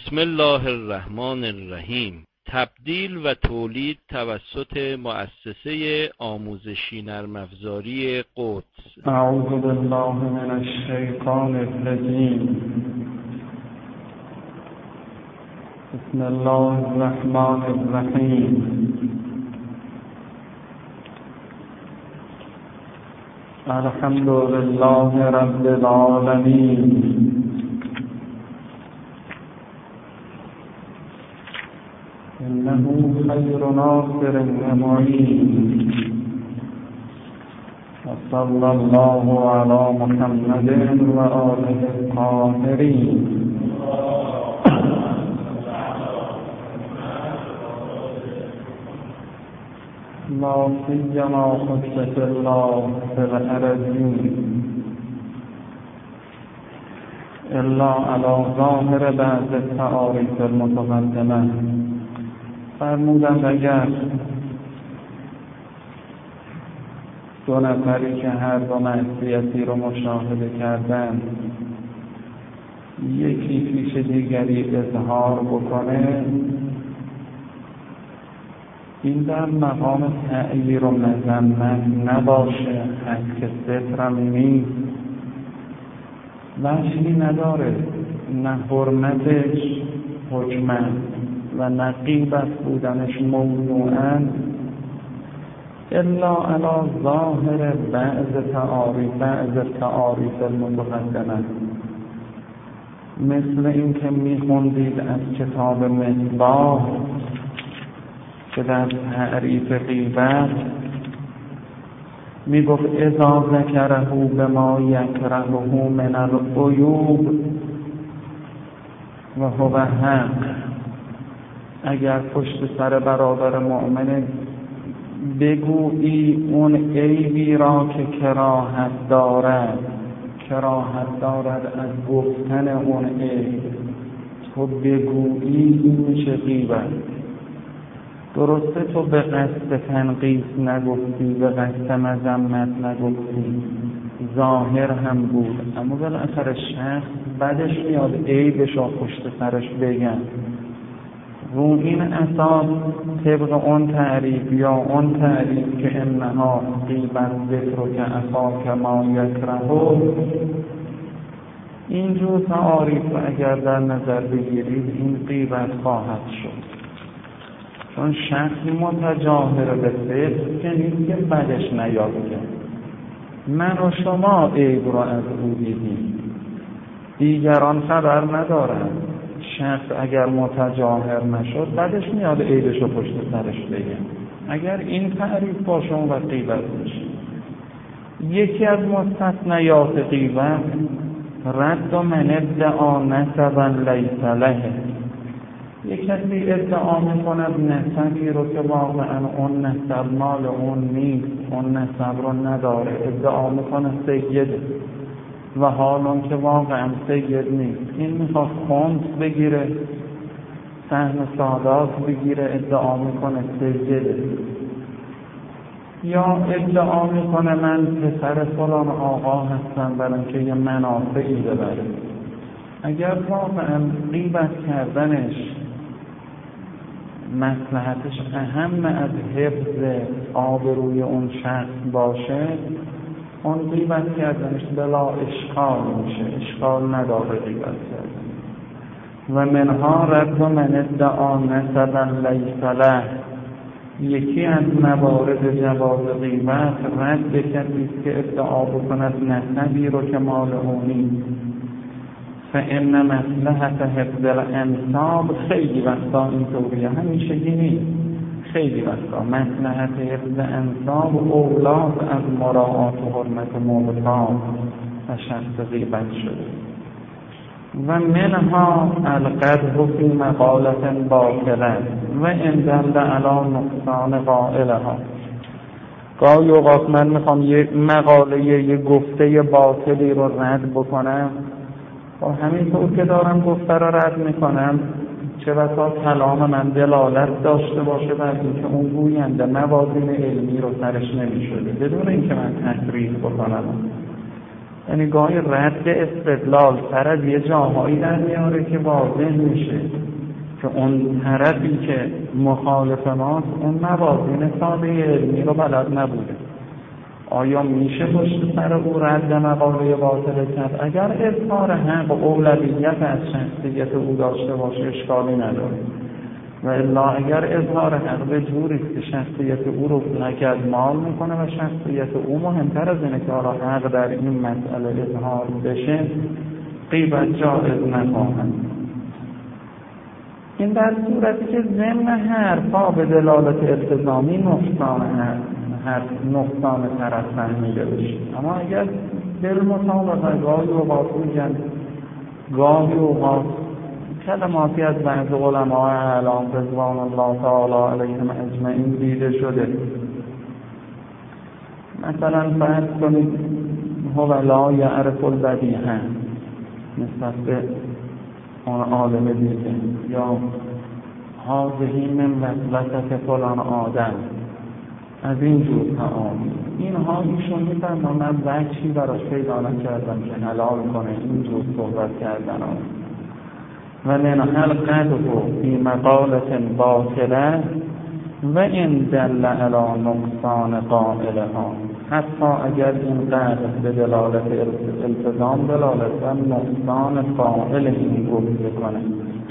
بسم الله الرحمن الرحیم. تبدیل و تولید توسط مؤسسه آموزشی نرم افزاری قدس. اعوذ بالله من الشیطان الرجیم. بسم الله الرحمن الرحیم. الحمد لله رب العالمین. إنه خير ناصر ومعين. وصلى الله على محمد وآله الطاهرين. لا سيما خصة الله في الأرضين إلا على ظاهر بعض التعاريف المتقدمة. فرمودند اگر دو نفری که هر دو معصیتی رو مشاهده کردن، یکی پیش دیگری اظهار بکنه، این در مقام تعییر و مذمت نباشه، حق سترم نیست، وجهی نداره، نه حرمتش حکمت و نقیبت بودنش موضوعاً الا علی ظاهر بعض تعاریف المتقدمه. مثل این که میخوندید از کتاب مصباح که در تعریف غیبت میگفت اذا ذکره بما یکرهه من العیوب و هو حق. اگر پشت سر برادر مؤمن بگویی اون عیبی را که کراهت دارد از گفتن اون عیب، تو بگویی این میشه غیبت. درسته تو به قصد تنقیص نگفتی، به قصد مذمت نگفتی، ظاهر هم بود، اما بالاخره شخص بعدش میاد عیبش را پشت سرش بگن. رو این اساس طبق اون تعریف یا اون تعریف که انها غیبت ذکر که اخاک ما یکرهه، اینجور تعاریف اگر در نظر بگیرید این غیبت خواهد شد. چون شخص متجاهر به فعل که نیست که بدش نیاد کرد. من و شما عیب رو از او دیدیم، دیگران خبر ندارن. شخص اگر متجاهر نشد بعدش میاد عیبش رو پشت سرش بگه. اگر این تعریف باشه اون وقت غیبت میشه. یکی از مستثنیات غیبت رد من ادعا نسبا لیس له. یک کسی ادعا میکند نسبی رو که واقعا اون نسب مال اون نیست، اون نسب رو نداره، ادعا میکنه سیده و حال اون که واقعا سید نیست. این میخواد خمس بگیره، سهم سادات بگیره، ادعا میکنه سیده، یا ادعا میکنه من پسر فلان آقا هستم برای اینکه یه منافعی ببره. اگر واقعا غیبت کردنش مصلحتش اهم از حفظ آبروی اون شخص باشه، اون غیبت کردنش بلا اشکال میشه، اشکال نداره غیبت کردن. و منها رد من ادعا نسبا لیس له. یکی از موارد جواز غیبت رد کسی که ادعا بکند نسبی رو که مال او نیست. فإن مصلحت حفظ الانساب، خیلی وقتا اینطوریه، همیشگی نیست، خیلی وقتا مصلحت حفظ انساب اولاد از مراعات و حرمت مبتاد و شخص غیبت شده. و منها القدح فی مقالة باطلة و ان دل علی نقصان قائلها. گاهی اوقات من میخوام یک مقاله، یک گفته باطلی رو رد بکنم، و همینطور که دارم گفته رو رد میکنم چه بسا کلام من دلالت داشته باشه بر اینکه اون گوینده موازین علمی رو سرش نمیشده، بدون اینکه من تحریف بکنم. یعنی گاهی رد استدلال سر از یه جاهایی در میاره که واضح میشه که اون طرفی که مخالف ماست اون موازین ساده علمی رو بلد نبوده. آیا میشه پشت سر او رد مقاله باطل کرد؟ اگر اظهار حق و اولویت از شخصیت او داشته باشه اشکالی نداره، و الا اگر اظهار حق به جوری که شخصیت او رو لگدمال میکنه و شخصیت او مهمتر از اینه که حالا حق در این مسئله اظهار بشه، غیبت جایز نخواهد. این در صورتی که ضمن حرفا به دلالت التزامی نقصان طرف فهمیده بشه. اما اگر بالمطابقه گاهی اوقات میگن، گاهی اوقات کلماتی از بعض علماء اعلام رضوان الله تعالی علیهم اجمعین دیده شده. مثلا فرض کنید هو لا یعرف البدیهه نسبت به اون عالم دیگه، یا هذه من وسوسه فلان آدم، از این جور تعامی. اینها ایشون میفرمان من وجهی براش پیدا نکردم که حلال کنه این جور صحبت کردن و لنحل قدره فی مقالة باطله و این دل علی نقصان قائلها، حتی اگر این قدر به دلالت التزام دلالت و نقصان قائل این گفته کنه.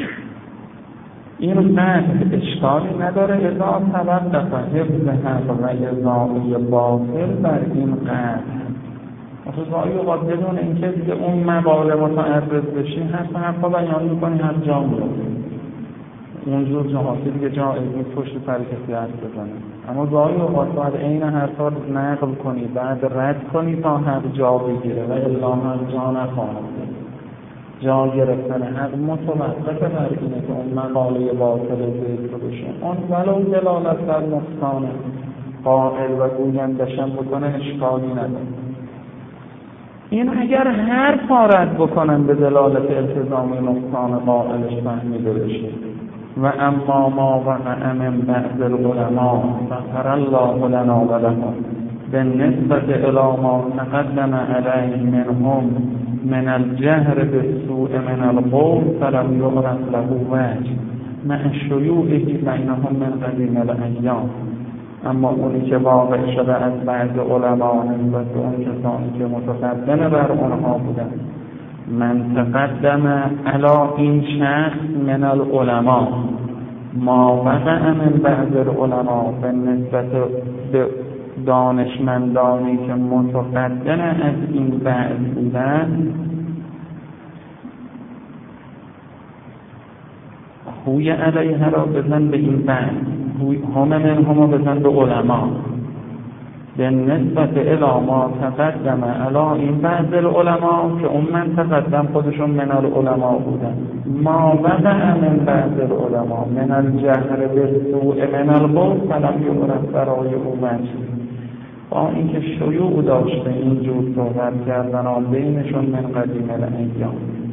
این قدر اشکالی نداره اذا توقف حفظ حق و اضافه باطل بر این قدر. گاهی اوقات بدون اینکه دیگه اون مقاله متعرض بشی حرفا بیان میکنی هر جا میرسی، اونجور جهاتی دیگه جایز نیست پشت سر کسی حرف بزنه. اما گاهی اوقات باید این حرفا رو نقل کنی، بعد رد کنی تا حق جا بگیره و الا هم جا نخواهد. جا گرفتن حق متوقف بر اینه که اون مقاله باطل ذکر بشه، اون ولو دلالت بر نقصان قائل و گویندشم بکنه اشکالی نداره. این اگر هر رد بکنن به دلالت التزام نقصان قائلش فهمیده بشه. و اما ما وقع من بعض العلماء غفر الله لنا و لهم بالنسبة الى ما تقدم علیه منهم من الجهر بالسوء من القول فلم یعرف له وجه مع شیوعه بینهم من قدیم الایام. اما اونی که واقع شده از بعض علما نسبت به اون کسانی که متقدم بر اونها بودن، من تقدم علی این شخص من العلماء ما وقع من بعض العلماء به نسبت به دانشمندانی که متقدم از این بعض بودن، خوی علیه را بزن به این بعض، همه بزن به علما، به نسبت الی ما تقدم علی این بعض العلماء که اون من تقدم خودشون من العلماء بودن، ما وقع من بعض العلماء من الجهر بالسوء من القول فلم یعرف برای او وجه. با اینکه شیوع داشته اینجور صحبت کردن بینشون من قدیم الایام.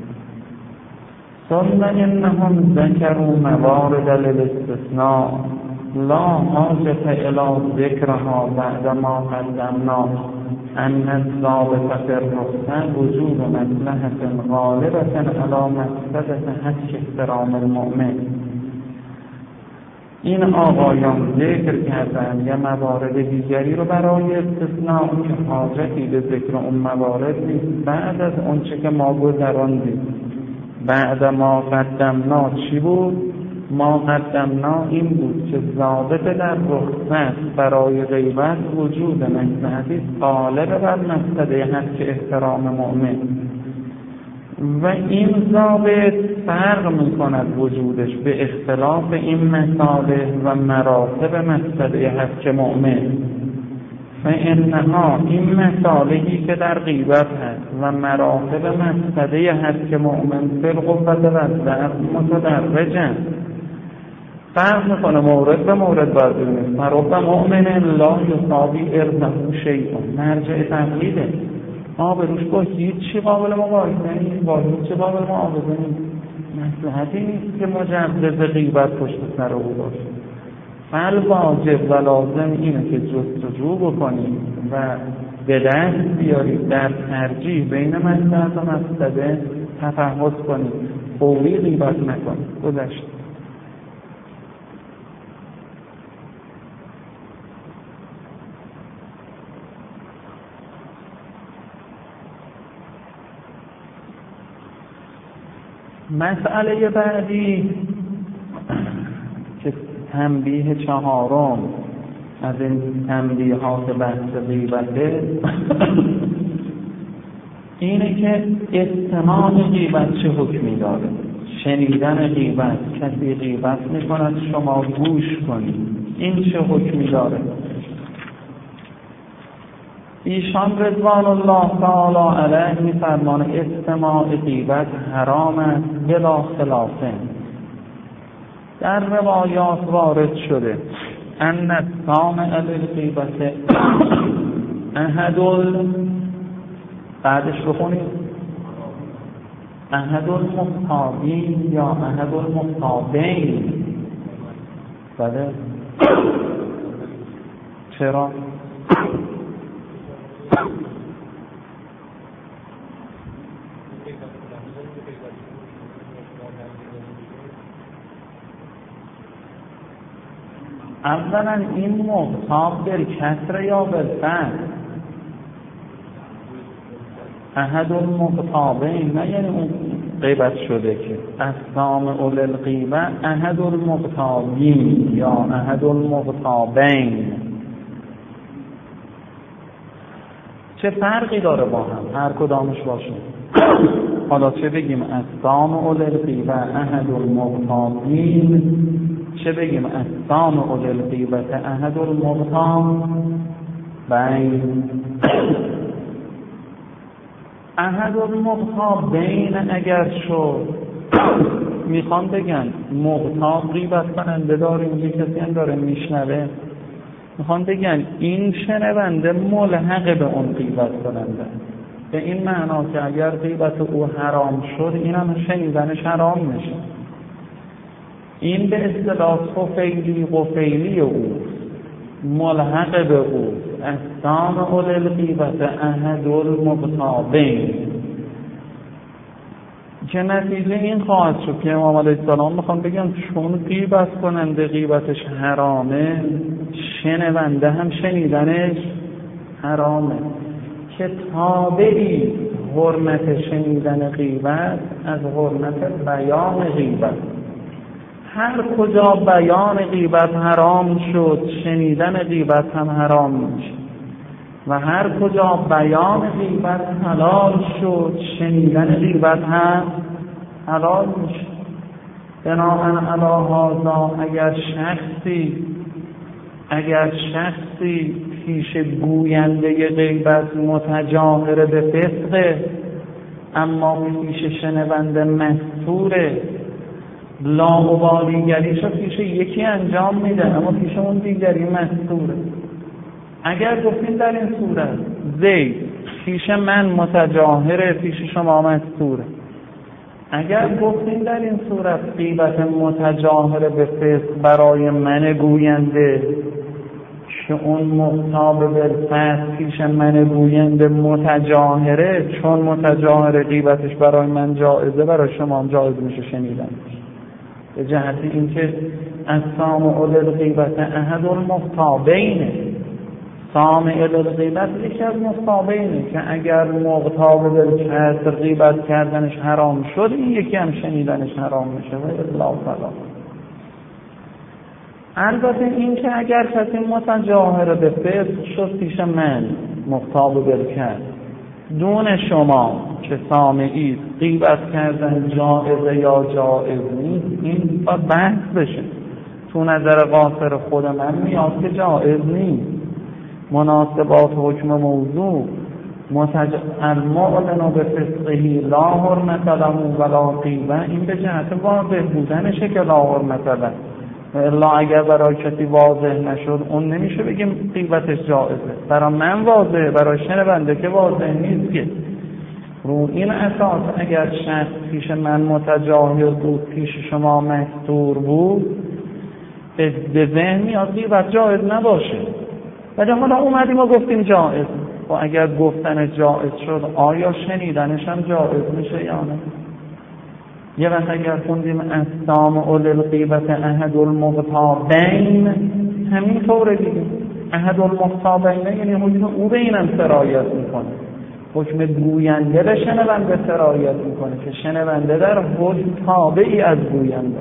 ثم انهم ذکروا موارد للاستثناء لا حاجة الى ذکرها بعد ما قدمنا ان الضابط في الرخصة وجود مصلحة غالبة على مفسدة حق احترام المؤمن. این آقایان ذکر کردن یه موارد دیگری رو برای استثناء که حاجتی به ذکر اون موارد نیست بعد از اون چه که ما گذراندیم. بعد ما قدمنا چی بود؟ ما قدمنا این بود که ضابط در رخصت برای غیبت وجود مصلحتی غالب بر مفسده حق احترام مؤمن، و این ضابط فرق می‌کند وجودش به اختلاف این مصالح و مراتب مفسده حق مؤمن. فإنها این مصالحی که در غیبت هست و مراتب مفسده حق مؤمن فی القوة والضعف متدرجن، فرق میکنه مورد به مورد باید ببینید. مراتب مؤمن لا یصابی ارزه شیء، مرجع تقلیده، آبروش با هیچی قابل مقایسه نیست، با هیچی قابل معاوضه نیست، مصلحتی نیست که مجوز غیبت پشت سر او باشه. فالواجب و لازم اینه که جستجو بکنیم و به دست بیارید، در ترجیح بین مصلحت و مفسده تفحص کنید، فوری غیبت نکنید. گذشت. مسئله بعدی که تنبیه چهارم از این تنبیهات بحث غیبته اینه که استماع غیبت چه حکمی داره. شنیدن غیبت، کسی غیبت میکند شما گوش کنید، این چه حکمی داره؟ ایشان رضوان الله تعالی علیه می‌فرماند استماع غیبت حرام است بلا خلافه. در روایات وارد شده ان السامع للغیبت بعدش بخونید احد المختابین یا احد المختابین. بله چرا؟ اولا این مختاب بالکسر یا بالفتح؟ احد المختابین، نه یعنی اون غیبت شده که السامع للغیبه احد المختابین یا احد المختابین. چه فرقی داره با هم؟ هر کدامش باشه. حالا چه بگیم السامع للغیبه احد المختابین، چه بگیم السامع للغیبه احد المختابین. احد المختابین اگر شد میخوان بگن مغتاب غیبت کننده داریم، یه کسی هم داره میشنوه، میخوان بگن این شنونده ملحق به اون غیبت کننده، به این معنا که اگر غیبت او حرام شد این هم شنیدنش حرام میشه. این به اصطلاح قفیلی او ملحق به او السامع للغیبت احد المغتابین، که نتیجه این خواهد شد که امام علیه السلام میخوام بگم چون غیبت کننده غیبتش حرامه، شنونده هم شنیدنش حرامه، که تابعی حرمت شنیدن غیبت از حرمت بیان غیبت. هر کجا بیان غیبت حرام شد شنیدن غیبت هم حرام میشه، و هر کجا بیان غیبت حلال شد شنیدن غیبت هم حلال میشه. بنابراین علی هذا اگر شخصی پیش گوینده غیبت متجاهر به فسق، اما پیش شنونده مستوره، لاابالیگریشو پیش یکی انجام میده اما پیش اون دیگری مستوره. اگر گفتین در این صورت زید پیش من متجاهره پیش شما مستوره، اگر گفتین در این صورت غیبت متجاهره به فسق برای من گوینده که اون مختاب بالفسق پیش من گوینده متجاهره، چون متجاهره غیبتش برای من جائزه برای شما هم جائز میشه شنیدنش. به جهت اینکه السامع للغیبت احد المختابین، سامع للغیبت یکی از مختابینه که اگر مغتاب بالکسر غیبت کردنش حرام شد این یکی هم شنیدنش حرام میشه و الا فلا. البته این که اگر کسی متجاهر به فسق شد پیش من مغتاب بالکسر دون شما که سامعید غیبت کردن جائزه یا جائز نیست، این باید بحث بشه. تو نظر قاصر خود من میاد که جائز نیست. مناسبات حکم موضوع المعلن به فسقه لا حرمت له ولا غیبه، این به جهت واضح بودنشه که لا حرمت له، الا اگر برای کسی واضح نشد اون نمیشه بگیم غیبتش جائزه. برای من واضحه، برای شنونده که واضح نیست که. رو این اساس اگر شخص پیش من متجاهل بود پیش شما مستور بود به ذهن میاد غیبت جائز نباشه، ولی حالا اومدیم و گفتیم جائز. و اگر گفتن جائز شد آیا شنیدنش هم جائز میشه یا نه؟ یه وقت اگر خوندیم السامع للغیبة احد المغتابین، همین طوره دیگه. احد المغتابین یعنی حکم او به اینم سرایت میکنه، حکم گوینده به شنونده سرایت میکنه که شنونده در حکم تابعی از گوینده.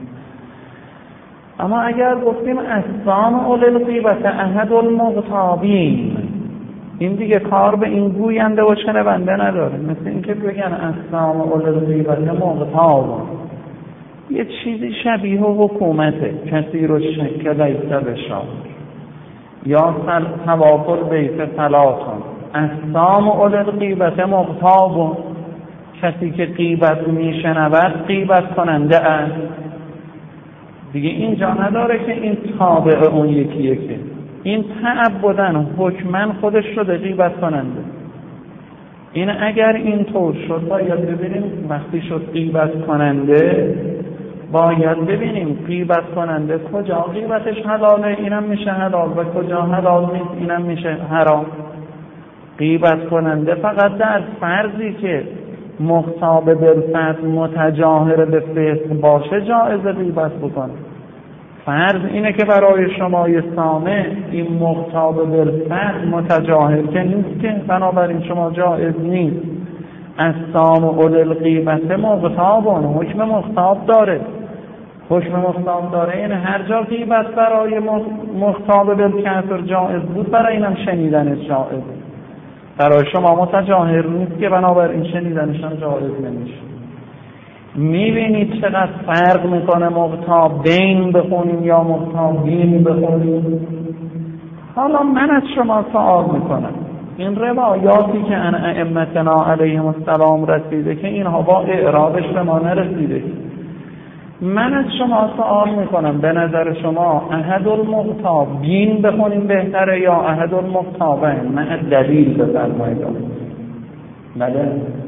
اما اگر گفتیم السامع للغیبة احد المغتابین، این دیگه کار به این گوینده و شنونده نداره. مثل اینکه بگن السامع للغیبة مغتاب، یه چیزی شبیه حکومته، کسی رو شکل لیسه بشار یا توافل بیت ثلاثان. السامع للغیبة مغتاب، کسی که غیبت میشنود غیبت کننده است. دیگه اینجا نداره که این تابع اون یکیه، که این تعبدن حکمن خودش شده غیبت کننده. این اگر اینطور شد باید ببینیم وقتی شد غیبت کننده، باید ببینیم غیبت کننده کجا غیبتش حلاله اینم میشه حلال و کجا حلال نیست اینم میشه حرام. غیبت کننده فقط در فرضی که مغتاب بالفعل متجاهر به فسق باشه جایز غیبت بکنه. فرض اینه که برای شما سامع این مغتاب بالفعل متجاهر که نیست، که بنابراین شما جایز نیست. السامع للغیبة مغتابون، حکم مغتاب داره. حکم مغتاب داره یعنی هر جا غیبت برای مغتاب بالکسر جایز بود، برای اینم شنیدنش جایز. برای شما متجاهر نیست که بنابراین شنیدنش هم جایز نمیشه. میبینید چقدر فرق میکنه مغتابین بخونیم یا مغتابین بخونیم. حالا من از شما سوال میکنم، این روایاتی که ان ائمتنا علیهم السلام رسیده که اینها با اعرابش به ما نرسیده، من از شما سوال میکنم به نظر شما احد المغتابین بخونیم بهتره یا احد المغتابین؟ من دلیل بفرمایید. بله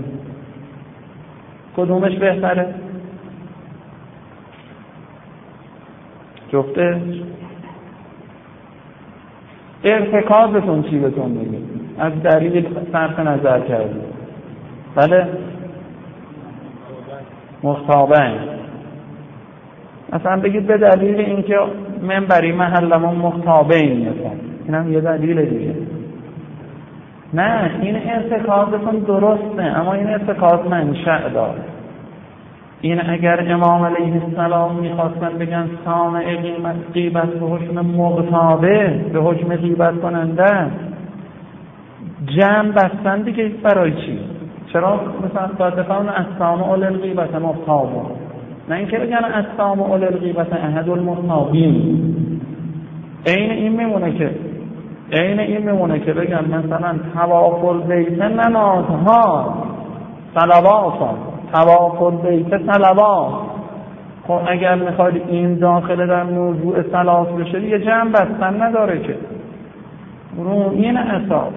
کدومش بهتره؟ جفته؟ ارتکازتون چی بهتون میگه؟ از دلیل صرف نظر کردید. بله مغتابین. مثلا بگید به دلیل اینکه منبری محلمون مغتابین میخوام، اینم یه دلیل دیگه. نه این ارتکازتون درسته، اما این ارتکاز منشأ داره. این اگر امام علیه السلام میخواستن بگن سامع غیبت به حکم مغتابه، به حکم غیبت کننده، جمع بستن دیگه برای چی؟ چرا مثلا باید بخوان السامع للغیبة مغتابون، نه اینکه بگن السامع للغیبة احد المغتابین. این میمونه که بگن مثلا توافل بیت نمازها صلوات، توافل بیت صلوات. خب اگر میخواید این داخل در موضوع صلات بشه یه جمع بستن نداره که. رو این اساس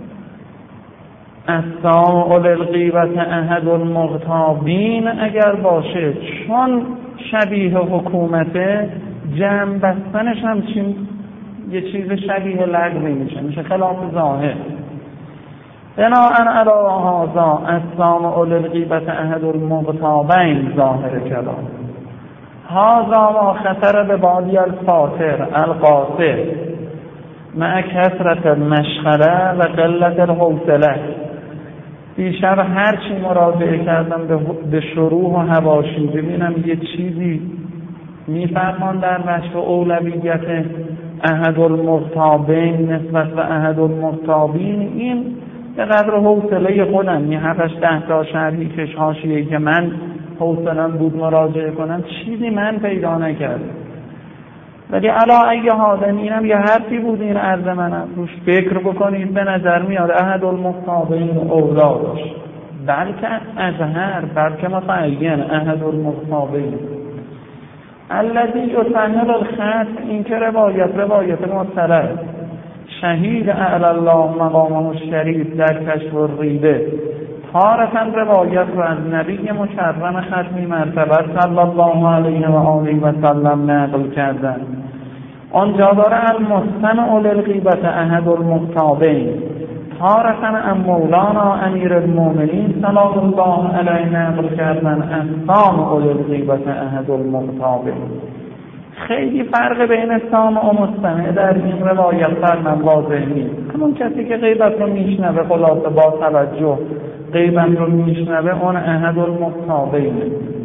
السامع للغیبة احد المغتابین اگر باشه چون شبیه حکومته، جمع بستنش همچین یه چیز شبیه لغوی میشه خلاف ظاهر. بناءً علی هذا السامع للغیبة احد المغتابین ظاهر کلام. هذا ما خطر ببادی الفاطر القاصر مع کثرت المشغله و قلت الحوصله. بیشتر هرچی مراجعه کردم به شروح و حواشی ببینم یه چیزی میفرمان در نشر اولویت احد المغتابین نسبت و احد المغتابین. این به قدر حوصله خودم، یه 7-10 تا شرحی کش حاشیه‌ای که من حوصله‌ام بود مراجعه کنم چیزی من پیدا نکردم. ولی علا ای حال اینم یه حرفی بود، این عرض منم روش فکر بکنید. به نظر میاد احد المغتابین اولا باشه، بلکه اظهر، بلکه متعین احد المغتابین الذی یسهل الخط. این که روایت مسترد شهید اعلی الله مقامه الشریف در کشف الریبه، تارة روایت رو از نبی مکرم ختمی مرتبه صلی الله علیه و آله و سلم نقل کردن. آنجا داره المستمع للغیبة احد المغتابین، تارتن ام مولانا امیر المؤمنین سلام الله علیه نقل کردن احسان اول الغیبت احد المغتابه. خیلی فرق بین سامع و مستمع در این روایت فرمان واضح نیست. همون کسی که غیبت رو میشنوه خلاصه با توجه غیبت رو میشنوه اون احد المغتابین،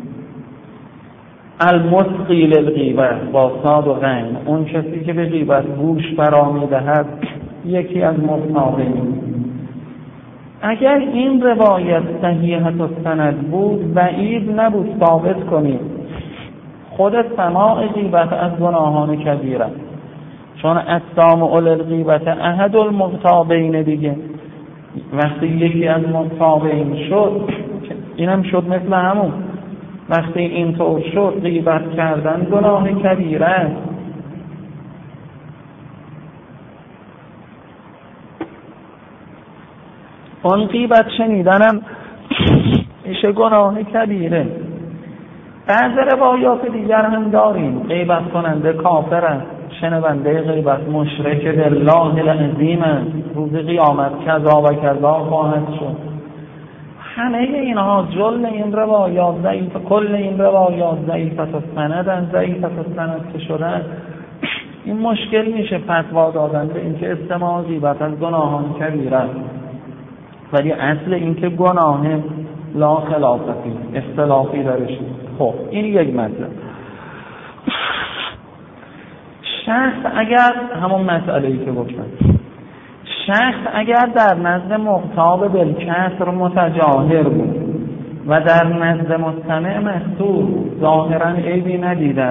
المسقی للغیبت با صاد و غین، اون کسی که به غیبت گوش فرا میدهد یکی از مغتابین. اگر این روایت صحیحة السند بود بعید نبود ثابت کنید خود سماع غیبت از گناهان کبیره، چون السامع للغیبت احد المغتابین دیگه. وقتی یکی از مغتابین شد اینم شد مثل همون، وقتی اینطور شد غیبت کردن گناه کبیره است. اون غیبت شنیدنم میشه گناه کبیره. بعض روایات دیگر هم داریم غیبت کننده کافر است، شنونده غیبت مشرک بالله العظیم است، روز قیامت کذا و کذا خواهد شد. همه اینها جل این روایات ضعیف، کل این روایات ضعیفة السند، ضعیفة السند که شدن این مشکل میشه فتوا دادن به اینکه استماع غیبت از گناهان کبیره است، ولی اصل اینکه گناه لا خلافتی اختلافی درش. خب این یک مطلب. شخص اگر همون مسئله‌ای که گفتم، شخص اگر در نزد مغتاب بالکسر متجاهر بود و در نزد مستمع مستور ظاهرا عیبی ندیده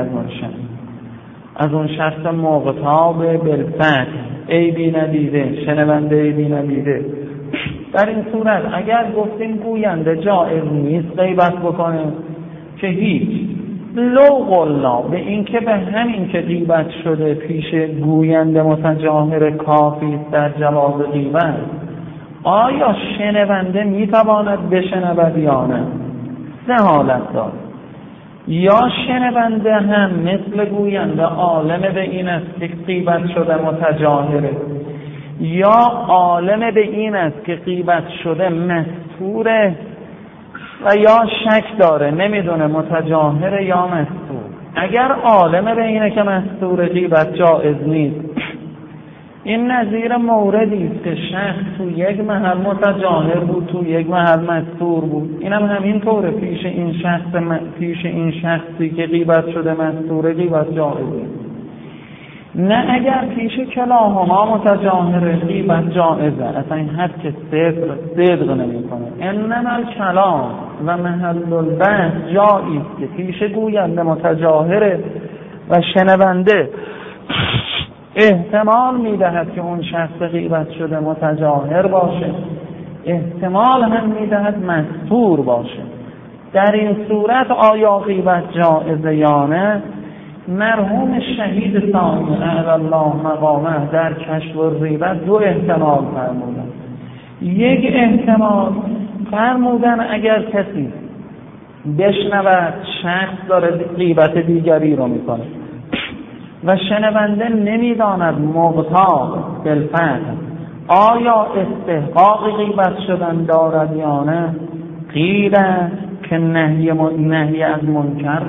از اون شخص مغتاب بالفتح عیبی ندیده، شنونده عیبی ندیده، در این صورت اگر گفتیم گوینده جایز نیست غیبت بکنه که هیچ، لو قلنا به این که به همین که غیبت شده پیش گوینده متجاهر کافی در جواز غیبت، آیا شنونده میتواند بشنود یا نه؟ سه حالت دارد. یا شنونده هم مثل گوینده عالم به این است که غیبت شده متجاهره، یا عالم به این است که غیبت شده مستوره و یا شک داره نمیدونه متجاهره یا مستور. اگر عالم به اینه که مستور غیبت جائز نیست، این نظیر موردی است که شخص تو یک محل متجاهر بود تو یک محل مستور بود، اینم همین طوره پیش این شخصی که غیبت شده مستور غیبت جائزه. نه اگر پیش کلاهما متجاهر غیبت جائزه، اصلا این حد که صدق نمی کنه. انما الکلام و محل البحث جایی است که پیش گوینده متجاهره و شنونده احتمال میدهد که اون شخص غیبت شده متجاهر باشه، احتمال هم میدهد مستور باشه. در این صورت آیا غیبت جائزه یا نه؟ مرحوم شهید ثانی اعلی الله مقامه در کشف الغیبت دو احتمال فرمودن. یک احتمال فرمودن اگر کسی بشنود شخص داره غیبت دیگری رو میکنه و شنونده نمیداند مغتاب بالفتح آیا استحقاق غیبت شدن دارد یا نه، قیل که نهی از منکر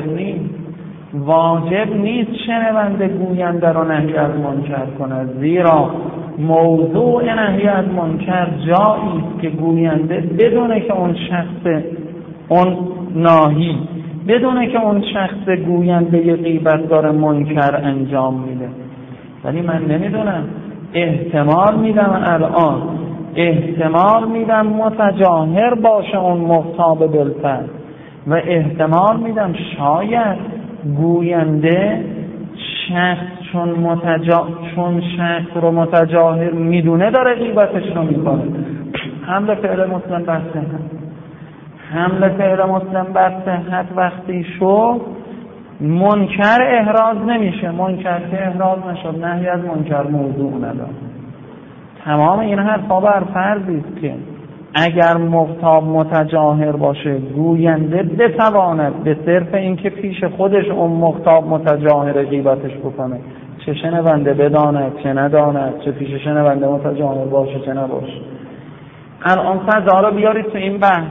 واجب نیست شنونده گوینده رو نهی از منکر کند، زیرا موضوع نهی از منکر جایی است که گوینده بدونه که اون شخص اون ناهی بدونه که اون شخص گوینده غیبت داره منکر انجام میده. ولی من نمیدونم، احتمال میدم الان احتمال میدم متجاهر باشه اون مغتاب بالفتح و احتمال میدم شاید گوینده شخص چون شخص رو متجاهر میدونه داره غیبتش رو میکنه. حمل فعل مسلم بر صحت، حمل فعل مسلم بر صحت وقتی شد منکر احراز نمیشه، منکر که احراز نشد نهی از منکر موضوع نداره. تمام این حرفا بر فرضی است که اگر مغتاب متجاهر باشه گوینده بتواند به صرف اینکه پیش خودش اون مغتاب متجاهر غیبتش بکنه، چه شنونده بداند چه نداند، چه پیش شنونده متجاهل باشه چه نباشه. الان فضا رو بیارید تو این بحث.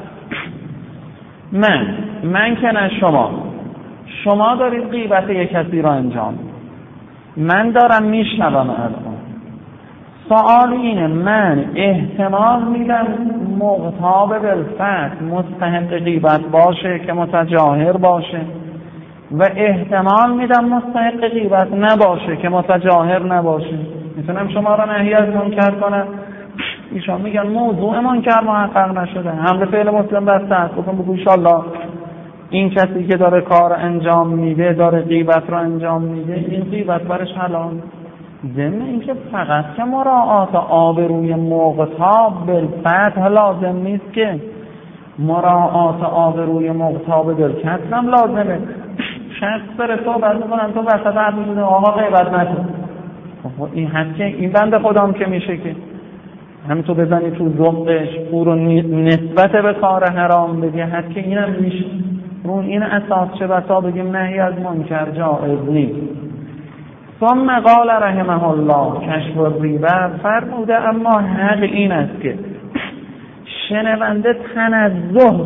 من که نه شما دارید غیبت یک کسی رو انجام، من دارم میشنوم. الان سوال اینه، من احتمال میدم مغتاب بالفتح مستحق غیبت باشه که متجاهر باشه و احتمال میدم مستحق غیبت نباشه که متجاهر نباشه. میتونم شما رو نهی از منکر کنم، ایشان میگن موضوع منکر محقق نشده، حمل فعل مسلم بسته است، بکن بگو انشالله این کسی که داره کار انجام میده داره غیبت رو انجام میده، این غیبت برش حلال. ضمن اینکه فقط که مراعات آبروی مغتاب بالفتح لازم نیست، که مراعات آبروی مغتاب بالکسر هم لازمه. شخص داره صحبت میکنن تو وسط حرف میزنه آقا غیبت نکن، این حد این بنده خودم که میشه که همین تو بزنی تو ذوقش او رو نسبت به کار حرام بدی، حد که اینم میشه. رو این اساس چه بسا بگیم نهی از منکر جائز نیست. ثم قال رحمه الله کشف الغیبت فرموده اما حق این است که شنونده تنزه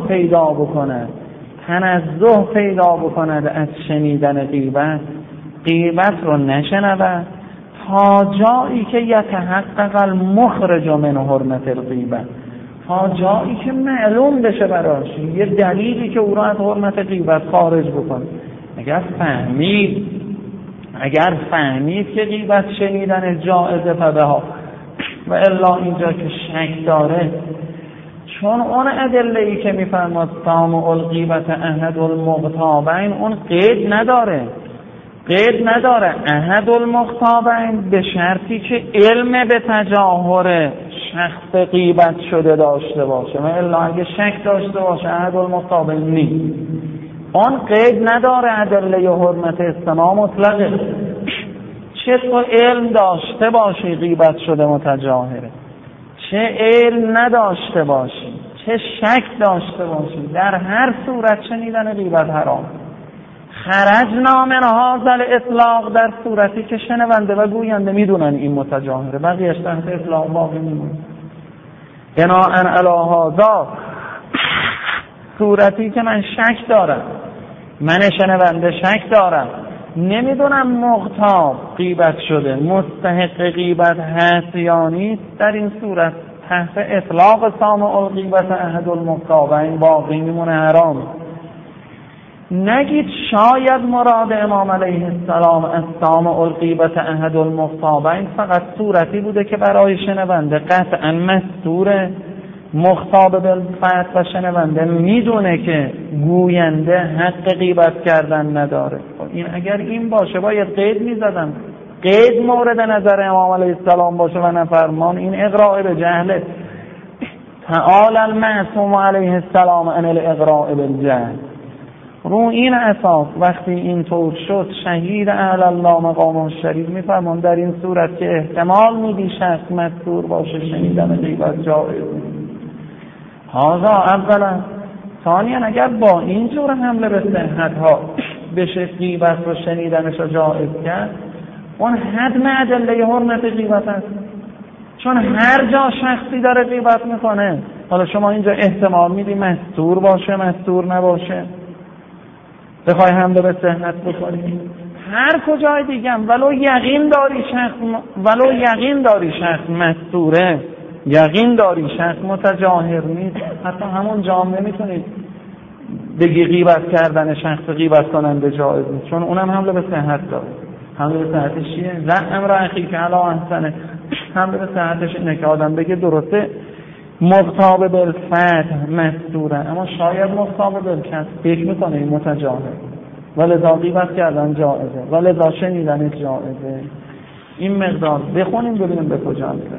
پیدا بکند از شنیدن غیبت رو نشنود تا جایی که یتحقق المخرج من حرمت الغیبت، تا جایی که معلوم بشه براش یه دلیلی که او را از حرمت غیبت خارج بکنه. اگر فهمید که غیبت شنیدن جائزه فبها، و الا اینجا که شک داره، چون اون ادله‌ای که میفرماد سامع الغیبت احد المغتابین اون قید نداره احد المغتابین به شرطی که علم به تجاهر شخص غیبت شده داشته باشه، و الا اگه شک داشته باشه احد المغتابین نیست. اون قید نداره ادله حرمت استماع مطلقه. چه تو علم داشته باشی غیبت شده متجاهره، چه علم نداشته باشی، چه شک داشته باشی، در هر صورت شنیدن غیبت حرام. خرجنا من هذا الاطلاق در صورتی که شنونده و گوینده میدونن این متجاهره، بقیه‌اش تحت اطلاق باقی میمونه. بناءً علی هذا صورتی که من شک دارم، من شنونده شک دارم، نمیدونم مغتاب غیبت شده مستحق غیبت هست یا نیست، در این صورت تحت اطلاق سامع الغیبت احد المغتابین باقی میمونه حرام. نگید شاید مراد امام علیه السلام از سامع الغیبت احد المغتابین فقط صورتی بوده که برای شنونده قطعا مستوره، مغتاب بالفتح و شنونده میدونه که گوینده حق غیبت کردن نداره. این اگر این باشه باید قید میزدن، قید مورد نظر امام علیه السلام باشه و نفرمان، این اغراء به جهله. تعالی المعصوم علیه السلام عن الاغراء بالجهل. رو این اساس وقتی این طور شد شهید اعلی الله مقامه الشریف میفرمان در این صورت که احتمال میدی شخص مستور باشه شنیدن غیبت جایز هذا اولا. ثانیا اگر با این جور حمله به صحت ها بشه غیبت رو شنیدنش رو جایز کرد، اون حد ادله حرمت غیبت است، چون هر جا شخصی داره غیبت میکنه. حالا شما اینجا احتمال میدی مستور باشه مستور نباشه، بخوای حمله به صحت بکنی. هر کجای دیگه ولو یقین داری شخص مستوره، یقین داری شخص متجاهر نیست، حتی همون جامعه نمیتونید بگی غیبت کردن شخص غیبت کننده جایز نیست، چون اونم حمله به صحت داره. حمله به صحتش چیه؟ زعم را اخی که علا احسنه. حمله به صحتش اینه که آدم بگه درسته مغتاب بالفتح مستوره، اما شاید مغتاب بالکسر فکر میکنه این متجاهر، ولذا غیبت کردن جایزه، ولذا شنیدن جایزه. این مقدار بخونیم ببینیم به کجا میره.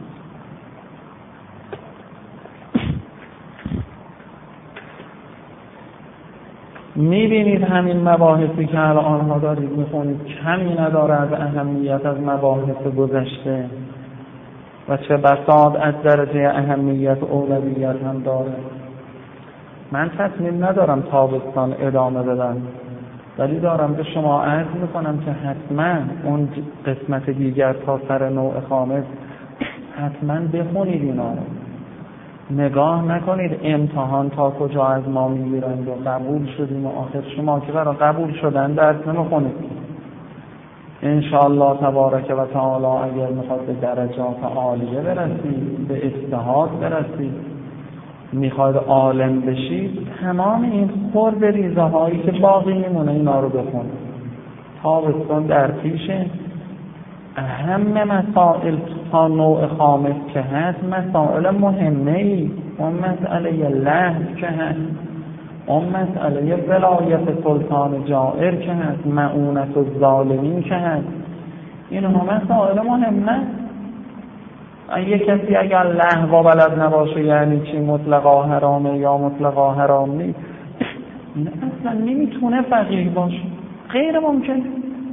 میبینید همین مباحثی که الان ها دارید میخونید کمی نداره از اهمیت از مباحث گذشته و چه بساط از درجه اهمیت و اولویت هم داره. من تصمیم ندارم تابستان ادامه بدم، ولی دارم به شما عرض میکنم که حتما اون قسمت دیگر تا سر نوع خامس حتما بخونید اینا رو. نگاه نکنید امتحان تا کجا از ما میگیرند و قبول شدیم و آخر شما که برای قبول شدن درس نمیخونید. انشاءالله تبارک و تعالی اگر میخواد به درجات عالیه برسید، به اجتهاد برسید، میخواد عالم بشید، تمام این خرد ریزه هایی که باقی میمونه اینا رو بخونید. تابستون در پیشه، اهم مسائل تا نوع خامس که هست مسائل مهمه ای. اون مسئله لحظ که هست، اون مسئله ولایت سلطان جائر که هست، معونت الظالمین که هست، اینها مسائل مهمه. یه کسی اگر لهو بلد نباشه یعنی چی مطلقا حرامه یا مطلقا حرام نیست، اصلا نمیتونه فقیه باشه، غیر ممکن.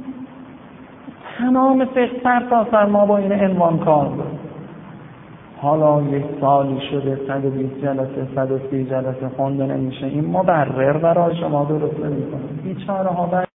تمام فقه سر تا سر ما با این عنوان کار داریم. حالا یک سالی شده 120 جلسه 130 جلسه خونده نمیشه، این مبرر برای شما درست نمیکنه. بیچاره ها